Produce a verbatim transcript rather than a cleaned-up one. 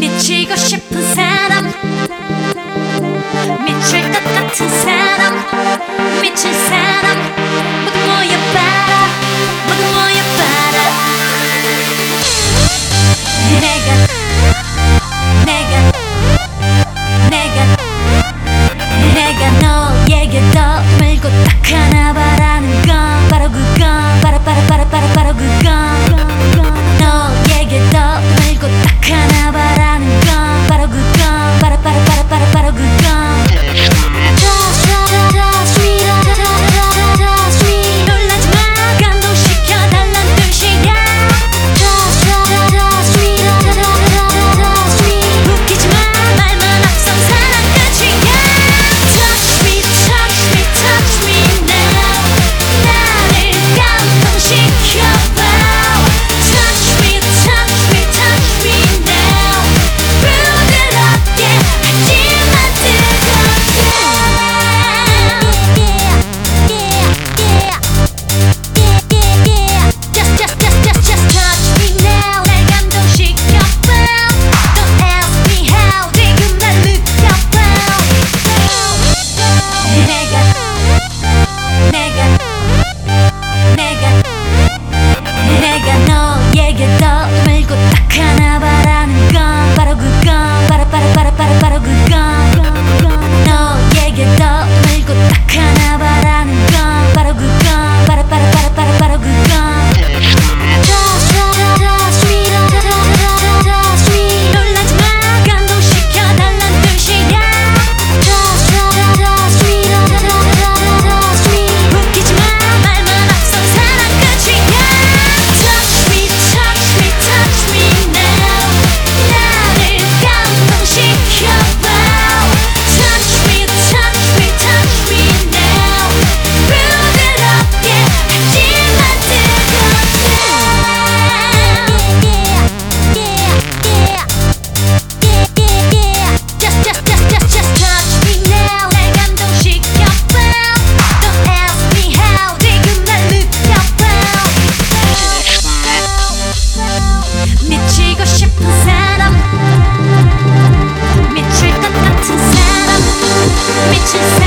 미치고 싶은 사람, 미칠 것 같은 사람, 미칠 사람 모두 모여봐라, 모두 모여봐라. 내가 내가 내가 내가 너에게 더 물고 딱 하나 바라는 건 바로 그건, 바로 바로 바로 바로 바로 그건. 너에게 더 물고 딱 하나 바라는 건 바로 그건, 바로 바로 바로 바로 바로 그건. 놀라지 마, 감동시켜달란 뜻이야. 웃기지 마, 말만 앞선 사랑 끝이야. Touch me, touch me, touch me now. 나를 감동시켜봐. Touch me, touch me, touch me now. 부드럽게 하지만 뜨겁게. Just, just, just, just, just touch me now. 날 감동시켜봐. Don't ask me how. 지금 날 느껴봐. 내가 내가 내가 내가 너에게 더 물고 딱 하나 바라는 건 바로 그건, 바로 바로 바로 바로 바로 그건. 너에게 더 물고 딱 하나 바라는 건 바로 그건, 바로 바로 바로 바로 바로 그건. 놀라지 마, 감동시켜달란 뜻이야. 웃기지 마, 말만 앞선 사랑 끝이야. Touch me, touch me, touch me now. 나를 감동시켜봐. Touch me, touch me, touch me now. 부드럽게 하지만 뜨겁게. Just, just, just, just, just touch me now. 날 감동시켜봐. Don't ask me how. 지금 날 느껴봐. 미치고 싶은 사람, 미칠 것 같은 사람, 미칠 사람